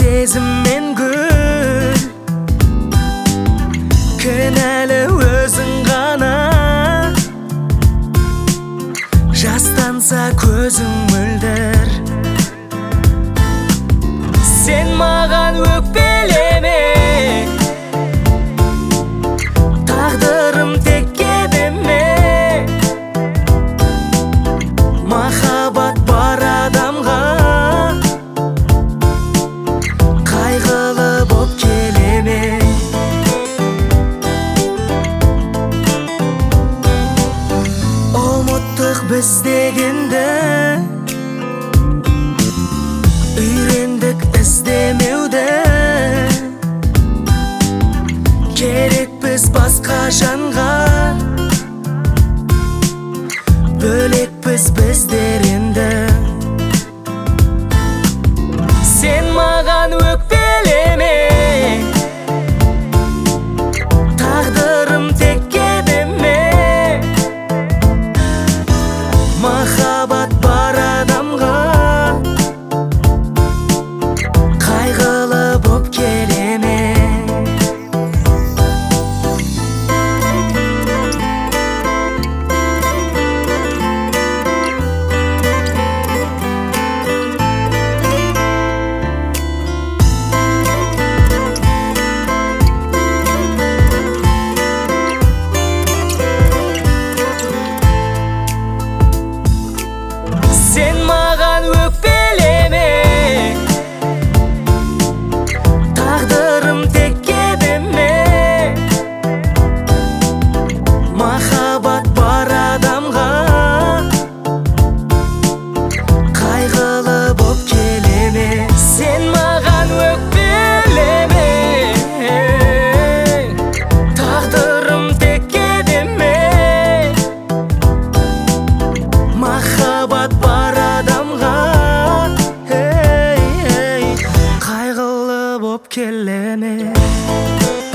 сезіммен гүл, кінәлі өзің ғана. Жастанса көзің мөлдір, сен маған өкпелеме. Тағдырым текке деме. Махаббат бар адамға қайғылы боп келеме. Ұмыттық біз дегенді, үйрендік іздемеуді. Керекпіз басқа жанға, бөлекпіз біздер енді. Сен маған өкпелеме. Тағдырым текке деме. Махаббат бар адамға қайғылы боп келеме. Сен маған өкпелеме. Тағдырым текке деме. Махаббат бар адамға қайғылы боп келеме. Сен маған өкпелеме. Тағдырым текке деме. Махаббат бар адамға қайғылы боп келеме.